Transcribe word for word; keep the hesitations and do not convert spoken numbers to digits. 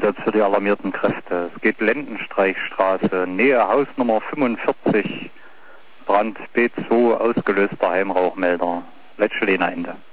Einsatz für die alarmierten Kräfte. Es geht Lendenstreichstraße, Nähe Hausnummer fünfundvierzig, Brand B zwei, ausgelöster Heimrauchmelder. Letschelena Ende.